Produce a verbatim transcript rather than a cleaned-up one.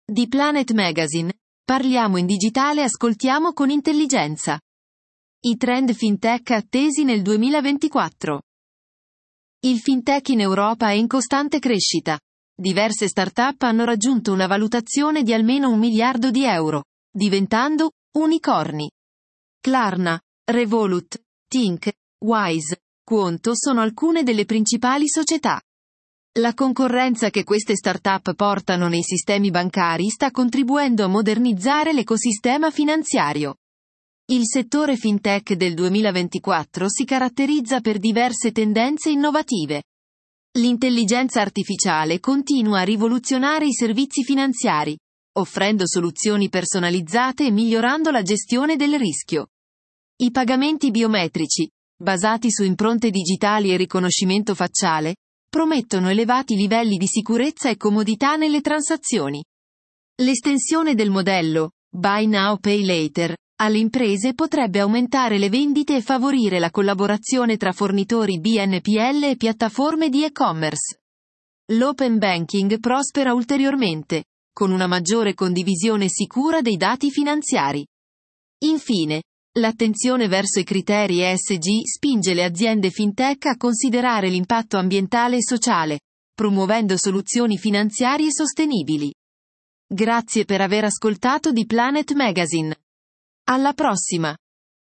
Di Planet Magazine. Parliamo in digitale, ascoltiamo con intelligenza. I trend fintech attesi nel duemilaventiquattro. Il fintech in Europa è in costante crescita. Diverse start-up hanno raggiunto una valutazione di almeno un miliardo di euro, diventando unicorni. Klarna, Revolut, Tink, Wise, Quonto sono alcune delle principali società. La concorrenza che queste start-up portano nei sistemi bancari sta contribuendo a modernizzare l'ecosistema finanziario. Il settore fintech del duemilaventiquattro si caratterizza per diverse tendenze innovative. L'intelligenza artificiale continua a rivoluzionare i servizi finanziari, offrendo soluzioni personalizzate e migliorando la gestione del rischio. I pagamenti biometrici, basati su impronte digitali e riconoscimento facciale, promettono elevati livelli di sicurezza e comodità nelle transazioni. L'estensione del modello Buy Now Pay Later alle imprese potrebbe aumentare le vendite e favorire la collaborazione tra fornitori B N P L e piattaforme di e-commerce. L'open banking prospera ulteriormente, con una maggiore condivisione sicura dei dati finanziari. Infine, l'attenzione verso i criteri E S G spinge le aziende fintech a considerare l'impatto ambientale e sociale, promuovendo soluzioni finanziarie sostenibili. Grazie per aver ascoltato di Planet Magazine. Alla prossima!